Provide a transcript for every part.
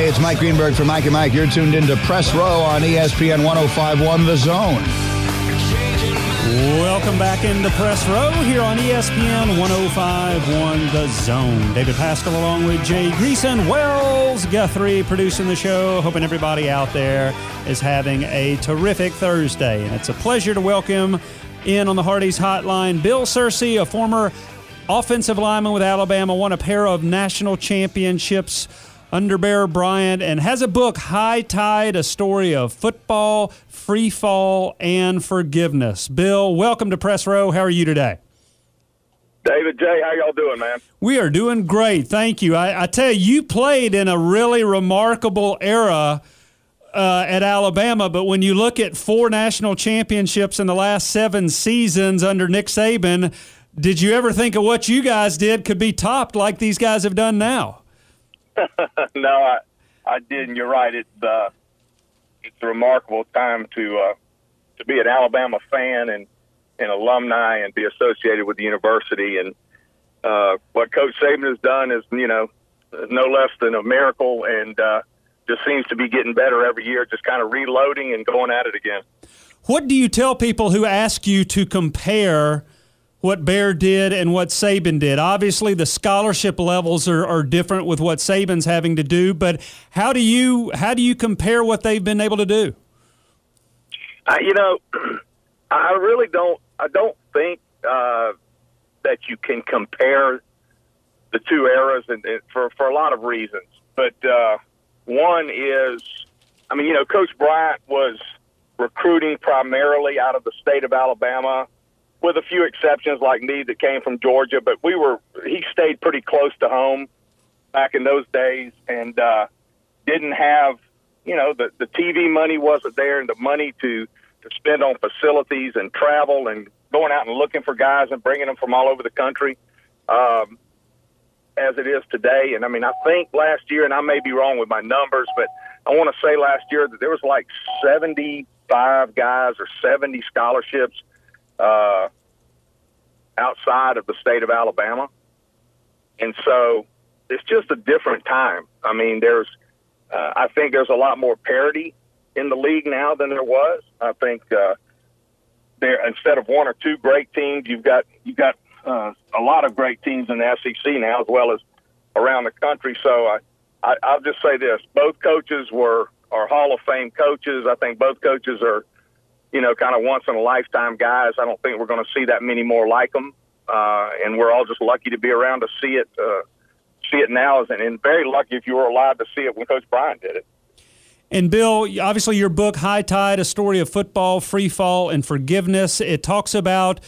Hey, it's Mike Greenberg from Mike and Mike. You're tuned into Press Row on ESPN 105.1 The Zone. Welcome back into Press Row here on ESPN 105.1 The Zone. David Pascal along with Jay Greason, Wells Guthrie producing the show. Hoping everybody out there is having a terrific Thursday. And it's a pleasure to welcome in on the Hardee's Hotline Bill Searcy, a former offensive lineman with Alabama, won a pair of national championships under Bear Bryant, and has a book, High Tide, a story of football, free fall, and forgiveness. Bill, welcome to Press Row. How are you today? David, Jay, how y'all doing, man? We are doing great. Thank you. I tell you played in a really remarkable era at Alabama, but when you look at 4 national championships in the last 7 seasons under Nick Saban, did you ever think of what you guys did could be topped like these guys have done now? No, I didn't. You're right. It's a remarkable time to be an Alabama fan and alumni and be associated with the university. And what Coach Saban has done is, no less than a miracle, and just seems to be getting better every year, just kind of reloading and going at it again. What do you tell people who ask you to compare what Bear did and what Saban did? Obviously, the scholarship levels are different with what Saban's having to do, but how do you compare what they've been able to do? I really don't. I don't think that you can compare the two eras, and for a lot of reasons. But one is, Coach Bryant was recruiting primarily out of the state of Alabama, with a few exceptions like me that came from Georgia, but he stayed pretty close to home back in those days, and didn't have, the TV money wasn't there, and the money to spend on facilities and travel and going out and looking for guys and bringing them from all over the country as it is today. And I think last year, and I may be wrong with my numbers, but I want to say last year that there was like 75 guys or 70 scholarships outside of the state of Alabama. And so it's just a different time. I think there's a lot more parity in the league now than there was. I think there, instead of 1 or 2 great teams, you've got a lot of great teams in the SEC now, as well as around the country. So I'll just say this: both coaches are Hall of Fame coaches. I think both coaches are, kind of once-in-a-lifetime guys. I don't think we're going to see that many more like them, and we're all just lucky to be around to see it now, and very lucky if you were alive to see it when Coach Bryant did it. And, Bill, obviously your book, High Tide, a story of football, free fall, and forgiveness, it talks about,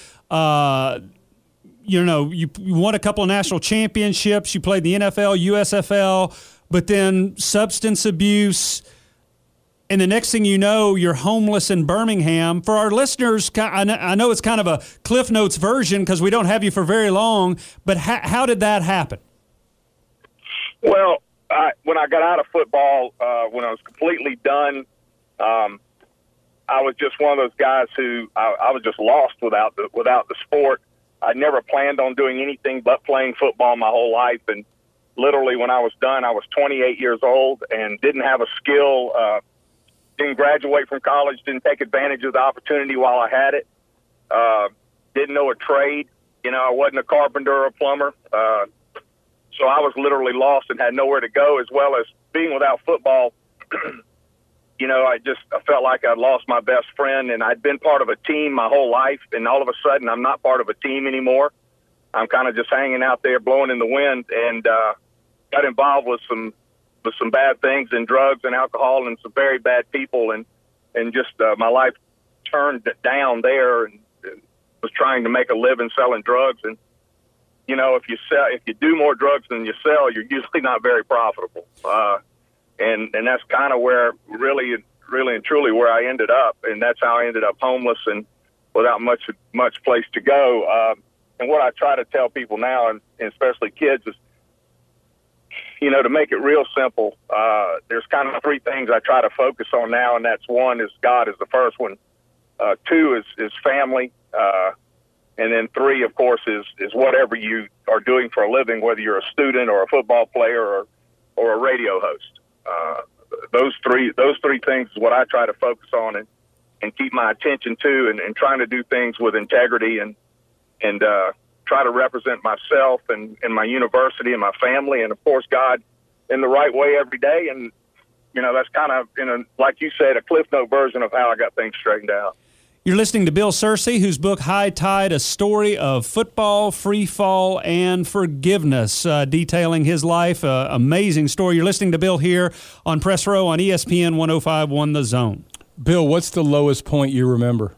you won a couple of national championships, you played the NFL, USFL, but then substance abuse. And the next thing you know, you're homeless in Birmingham. For our listeners, I know it's kind of a Cliff Notes version because we don't have you for very long, but how did that happen? Well, when I got out of football, when I was completely done, I was just one of those guys who I was just lost without the sport. I never planned on doing anything but playing football my whole life. And literally when I was done, I was 28 years old and didn't have a skill, didn't graduate from college, didn't take advantage of the opportunity while I had it, didn't know a trade. I wasn't a carpenter or a plumber. So I was literally lost and had nowhere to go, as well as being without football. I felt like I'd lost my best friend, and I'd been part of a team my whole life, and all of a sudden I'm not part of a team anymore. I'm kind of just hanging out there blowing in the wind, and got involved with some bad things and drugs and alcohol and some very bad people, and just my life turned down there, and was trying to make a living selling drugs. And if you do more drugs than you sell, you're usually not very profitable. And that's kind of where really and truly where I ended up. And that's how I ended up homeless and without much place to go. And what I try to tell people now, and especially kids, is, to make it real simple, there's kind of 3 things I try to focus on now. And that's 1 is God is the first one. 2 is family. And then 3, of course, is whatever you are doing for a living, whether you're a student or a football player or a radio host. Those three things is what I try to focus on and keep my attention to, and trying to do things with integrity and try to represent myself and my university and my family and, of course, God in the right way every day. And, that's kind of, like you said, a Cliff Note version of how I got things straightened out. You're listening to Bill Searcy, whose book, High Tide, A Story of Football, Free Fall, and Forgiveness, detailing his life. Amazing story. You're listening to Bill here on Press Row on ESPN 105.1 The Zone. Bill, what's the lowest point you remember?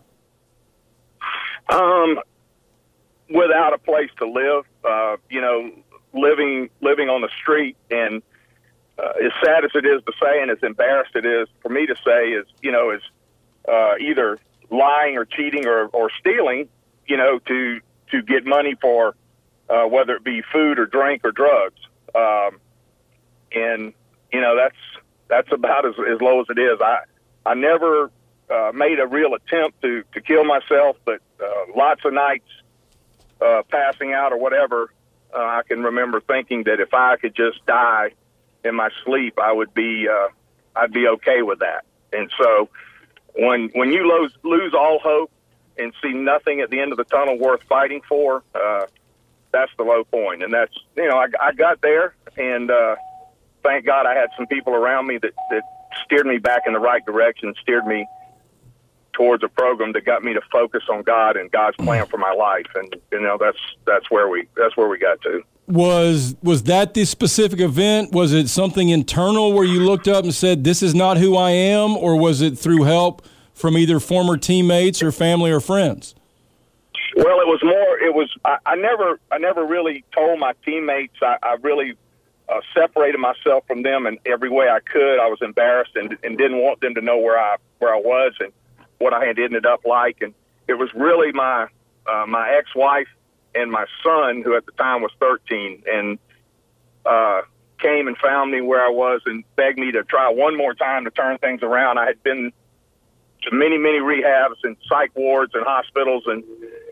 Without a place to live, living on the street, and as sad as it is to say, and as embarrassed it is for me to say, is either lying or cheating or stealing, to get money for whether it be food or drink or drugs, and that's about as low as it is. I never made a real attempt to kill myself, but lots of nights passing out or whatever, I can remember thinking that if I could just die in my sleep, I'd be okay with that. And so when you lose all hope and see nothing at the end of the tunnel worth fighting for, that's the low point. And that's, I got there, and thank God I had some people around me that steered me back in the right direction, steered me towards a program that got me to focus on God and God's plan for my life. And, that's where we got to. Was that the specific event? Was it something internal where you looked up and said, this is not who I am? Or was it through help from either former teammates or family or friends? Well, I never really told my teammates. I really separated myself from them in every way I could. I was embarrassed and didn't want them to know where I was and what I had ended up like. And it was really my ex-wife and my son, who at the time was 13, and came and found me where I was and begged me to try one more time to turn things around. I had been to many, many rehabs and psych wards and hospitals, and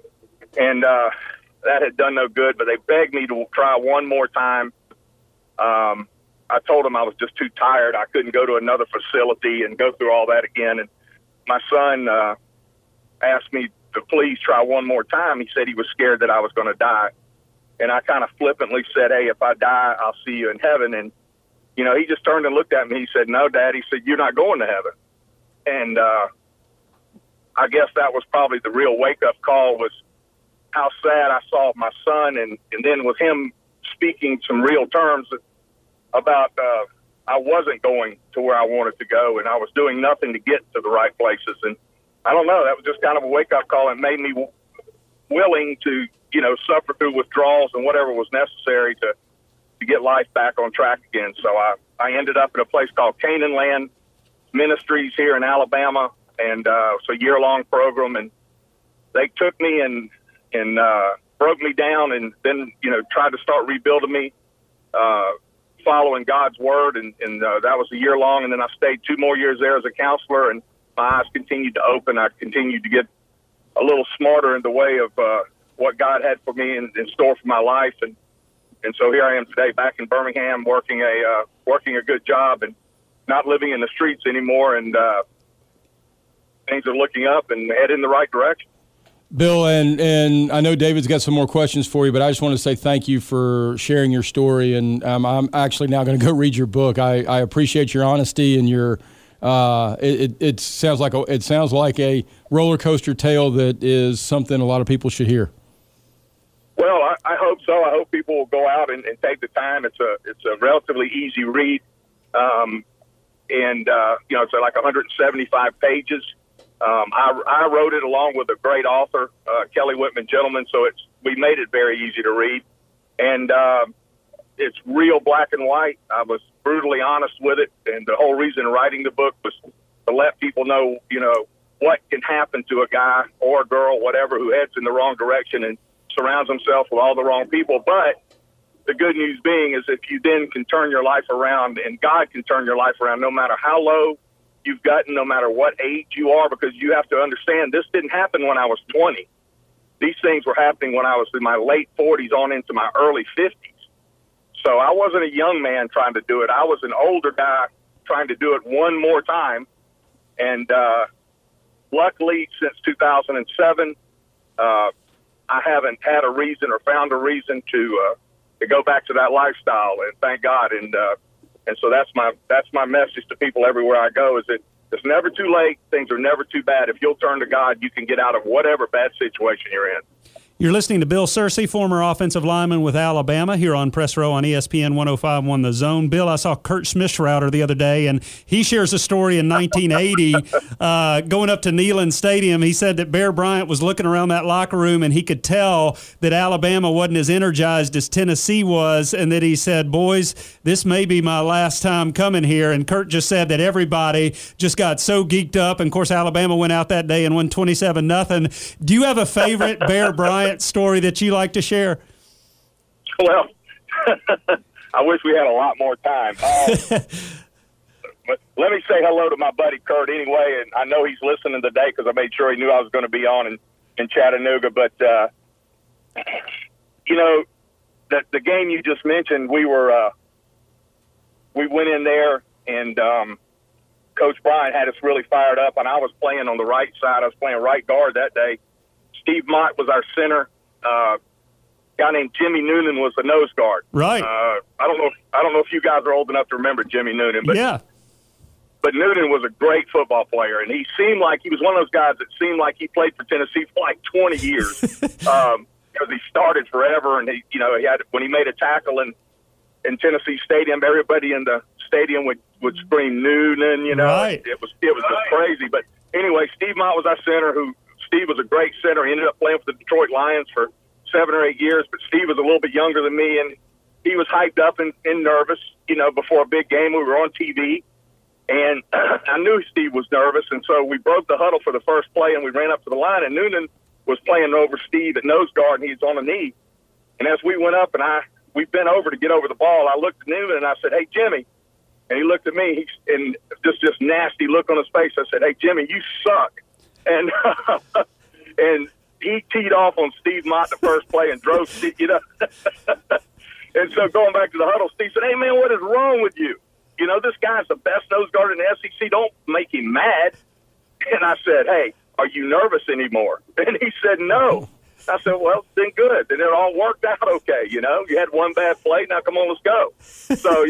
that had done no good, but they begged me to try one more time. I told them I was just too tired. I couldn't go to another facility and go through all that again. And my son asked me to please try one more time. He said he was scared that I was going to die. And I kind of flippantly said, hey, if I die, I'll see you in heaven. And, he just turned and looked at me. He said, no, Dad. He said, you're not going to heaven. And I guess that was probably the real wake-up call, was how sad I saw my son. And then with him speaking some real terms about I wasn't going to where I wanted to go, and I was doing nothing to get to the right places. And I don't know, that was just kind of a wake-up call. It made me willing to, suffer through withdrawals and whatever was necessary to get life back on track again. So I ended up in a place called Canaan Land Ministries here in Alabama, and it's a year-long program. And they took me and broke me down, and then, tried to start rebuilding me, following God's word. And that was a year long. And then I stayed 2 more years there as a counselor, and my eyes continued to open. I continued to get a little smarter in the way of what God had for me in store for my life. And so here I am today back in Birmingham working a good job and not living in the streets anymore. And things are looking up and heading in the right direction. Bill, and I know David's got some more questions for you, but I just want to say thank you for sharing your story. And I'm actually now going to go read your book. I appreciate your honesty and your it sounds like a roller coaster tale that is something a lot of people should hear. Well, I hope so. I hope people will go out and take the time. It's a relatively easy read, and it's like 175 pages. I wrote it along with a great author, Kelly Whitman Gentleman, so we made it very easy to read. And it's real black and white. I was brutally honest with it, and the whole reason writing the book was to let people know, what can happen to a guy or a girl, whatever, who heads in the wrong direction and surrounds himself with all the wrong people. But the good news being is if you then can turn your life around, and God can turn your life around no matter how low you've gotten, no matter what age you are, because you have to understand this didn't happen when I was 20. These things were happening when I was in my late 40s on into my early 50s. So I wasn't a young man trying to do it. I was an older guy trying to do it one more time. And luckily, since 2007, I haven't had a reason or found a reason to go back to that lifestyle. And thank God. And so that's my message to people everywhere I go, is that it's never too late. Things are never too bad. If you'll turn to God, you can get out of whatever bad situation you're in. You're listening to Bill Searcy, former offensive lineman with Alabama, here on Press Row on ESPN 105.1 The Zone. Bill, I saw Kurt Schmischrauter the other day, and he shares a story in 1980 going up to Neyland Stadium. He said that Bear Bryant was looking around that locker room, and he could tell that Alabama wasn't as energized as Tennessee was, and that he said, boys, this may be my last time coming here. And Kurt just said that everybody just got so geeked up. And, of course, Alabama went out that day and won 27-0. Do you have a favorite Bear Bryant story that you like to share? Well, I wish we had a lot more time. But let me say hello to my buddy Kurt anyway, and I know he's listening today because I made sure he knew I was going to be on in Chattanooga. But, you know, the game you just mentioned, we went in there, and Coach Bryant had us really fired up, and I was playing on the right side. I was playing right guard that day. Steve Mott was our center. A guy named Jimmy Noonan was the nose guard. Right. I don't know if you guys are old enough to remember Jimmy Noonan, but yeah. But Noonan was a great football player, and he seemed like he was one of those guys that seemed like he played for Tennessee for like 20 years because he started forever. And he had, when he made a tackle in Tennessee Stadium, everybody in the stadium would scream Noonan. Right. It was just crazy. But anyway, Steve Mott was our center. Steve was a great center. He ended up playing for the Detroit Lions for 7 or 8 years, but Steve was a little bit younger than me, and he was hyped up and nervous, before a big game. We were on TV, and I knew Steve was nervous, and so we broke the huddle for the first play, and we ran up to the line, and Noonan was playing over Steve at nose guard, and he's on a knee. And as we went up, and we bent over to get over the ball, I looked at Noonan, and I said, "Hey, Jimmy." And he looked at me, and just this nasty look on his face. I said, "Hey, Jimmy, you suck." And and he teed off on Steve Mott the first play and drove Steve, And so going back to the huddle, Steve said, "Hey, man, what is wrong with you? This guy's the best nose guard in the SEC. Don't make him mad." And I said, "Hey, are you nervous anymore?" And he said, "No." I said, "Well, then good. And it all worked out okay. You had one bad play. Now come on, let's go." So,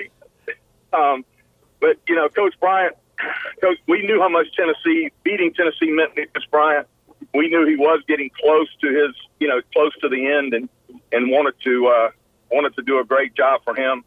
but, Coach Bryant, we knew how much beating Tennessee meant to Coach Bryant. We knew he was getting close to close to the end, and wanted to do a great job for him.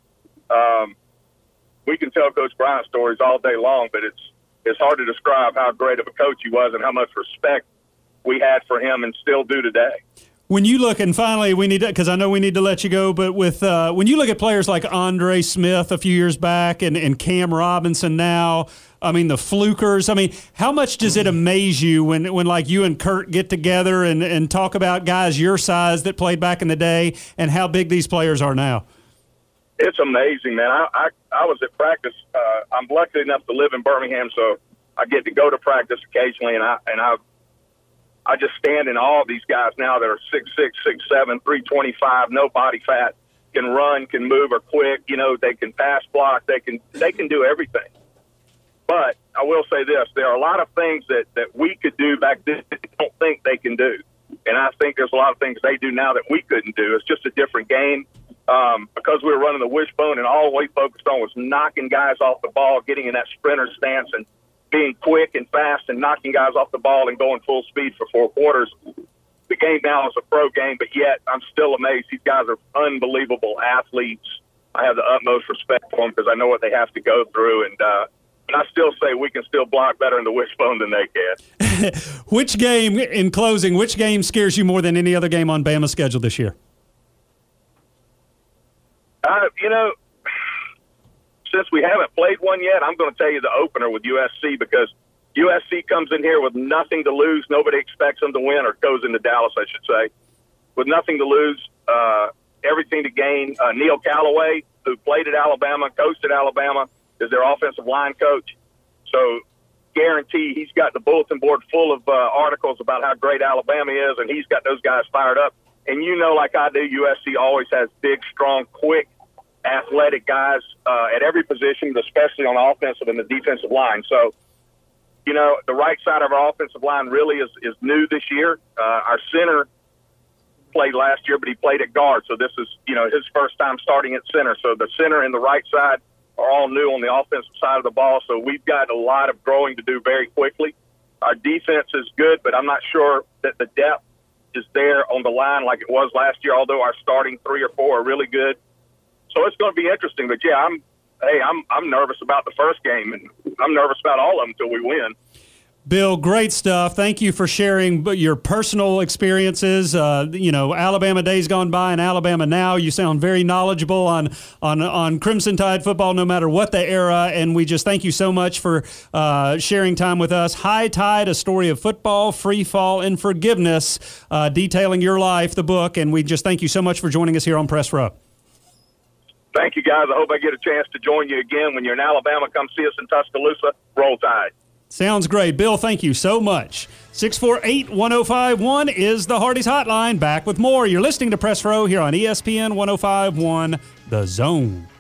We can tell Coach Bryant stories all day long, but it's hard to describe how great of a coach he was and how much respect we had for him and still do today. When you look, and finally we need to, because I know we need to let you go, but with when you look at players like Andre Smith a few years back and Cam Robinson now, the Flukers, how much does it amaze you when like you and Kurt get together and talk about guys your size that played back in the day and how big these players are now? It's amazing, man. I was at practice. I'm lucky enough to live in Birmingham, so I get to go to practice occasionally, and I just stand in awe of these guys now that are 6'6", 6'7", 325, no body fat, can run, can move, are quick. They can pass block. They can do everything. But I will say this: there are a lot of things that we could do back then that I don't think they can do, and I think there's a lot of things they do now that we couldn't do. It's just a different game because we were running the wishbone, and all we focused on was knocking guys off the ball, getting in that sprinter stance, and being quick and fast and knocking guys off the ball and going full speed for 4 quarters. The game now is a pro game, but yet I'm still amazed. These guys are unbelievable athletes. I have the utmost respect for them because I know what they have to go through, and I still say we can still block better in the wishbone than they can. Which game, in closing, which game scares you more than any other game on Bama's schedule this year? Since we haven't played one yet, I'm going to tell you the opener with USC, because USC comes in here with nothing to lose. Nobody expects them to win, or goes into Dallas, I should say, with nothing to lose, everything to gain. Neil Callaway, who played at Alabama, coached at Alabama, is their offensive line coach. So guarantee he's got the bulletin board full of articles about how great Alabama is, and he's got those guys fired up. And like I do, USC always has big, strong, quick athletic guys at every position, especially on the offensive and the defensive line. So, you know, the right side of our offensive line really is new this year. Our center played last year, but he played at guard. So this is, you know, his first time starting at center. So the center and the right side are all new on the offensive side of the ball. So we've got a lot of growing to do very quickly. Our defense is good, but I'm not sure that the depth is there on the line like it was last year, although our starting 3 or 4 are really good. So it's going to be interesting. But, yeah, I'm nervous about the first game, and I'm nervous about all of them until we win. Bill, great stuff. Thank you for sharing your personal experiences. You know, Alabama days gone by and Alabama now. You sound very knowledgeable on Crimson Tide football, no matter what the era. And we just thank you so much for sharing time with us. High Tide, a story of football, free fall, and forgiveness, detailing your life, the book. And we just thank you so much for joining us here on Press Row. Thank you, guys. I hope I get a chance to join you again. When you're in Alabama, come see us in Tuscaloosa. Roll Tide. Sounds great. Bill, thank you so much. 648-1051 is the Hardee's Hotline. Back with more. You're listening to Press Row here on ESPN 1051, The Zone.